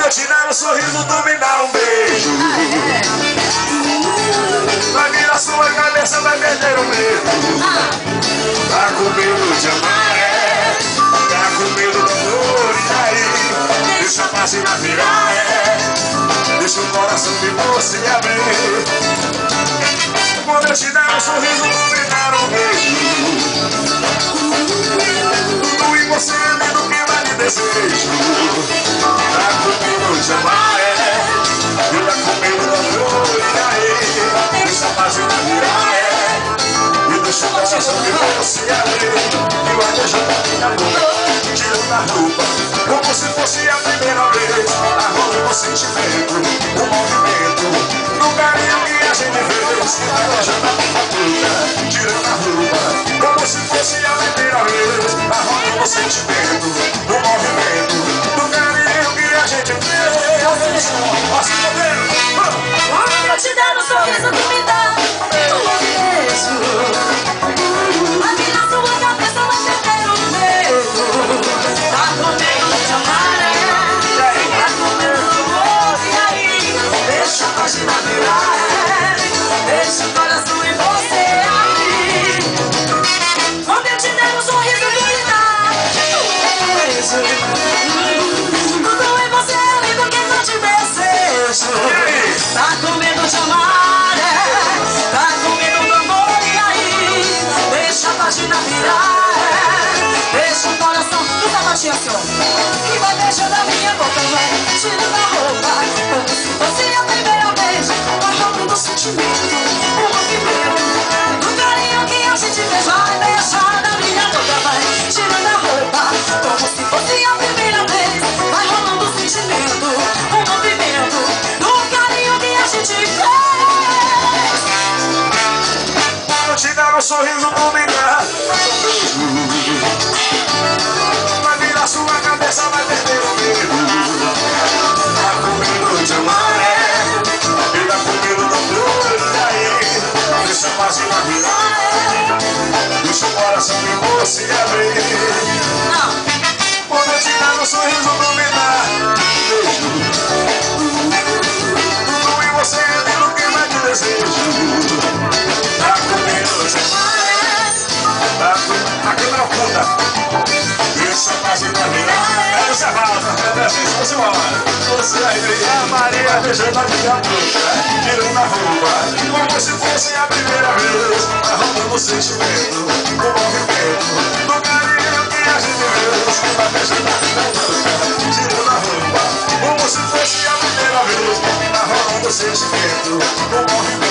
eu te dar um sorriso, tu me dá um beijo. Vai virar sua cabeça, vai perder o medo. Tá com medo de amar, tá com medo do amor, e aí? Deixa a página virar, deixa o coração de você abrir. Quando eu te dar um sorriso, tu me dar um beijo. Tudo em você é lindo que vai de desejo. Tá com medo de amar, e tá com medo do amor, e aí? Deixa a página virar, e deixa o coração de você abrir. E vai beijando a minha boca, tirando a roupa, como se fosse a primeira vez. Arruma o sentimento, o movimento, no carinho que a gente fez. E vai beijando a minha boca, tirando a roupa, como se fosse a primeira vez. Arruma o sentimento, o movimento, no carinho que a gente fez. Assim, quando eu te der um sorriso, tu me dá um beijo. Vai virar sua cabeça, vai perder o medo. Tá com medo de amar, tá com medo do amor, e aí? Deixa a página virar, deixa o coração em você abrir. Quando eu te der um sorriso, tu me dá um beijo. Tudo em você é lindo que eu te desejo. Tá com medo de amar, tá com medo do amor, e aí? Deixa a página virar, deixa o coração. Tu tá baixinho assim, ó. E vai beijando a minha boca, vai tirando a roupa, como se fosse a primeira vez. Vai rolando o sentimento, o movimento, do carinho que a gente fez. Vai beijando a minha boca, vai tirando a roupa, como se fosse a primeira vez. Vai rolando o sentimento, o movimento, do carinho que a gente fez. eu te dar um sorriso, tu me dá um beijo. Vai virar sua cabeça, vai perder o medo. Tá com medo de amar, e tá com medo do amor, e aí? Deixa a página virar, deixa o coração de você abrir. Quando eu te dar um sorriso, tu me dá um beijo. Tudo em você é lindo que vai de desejo. Tá com medo de amar, tá com... A câmera oculta. Deixa a página virar. É o Serrado, você vai. Você vai brilhar, Maria, beijando a minha boca, tirando a roupa, como se fosse a primeira vez. Arrumando o sentimento, o movimento, do carinho que a gente fez. Vai beijando a minha boca, tirando a roupa, como se fosse a primeira vez. Arrumando o sentimento, o movimento.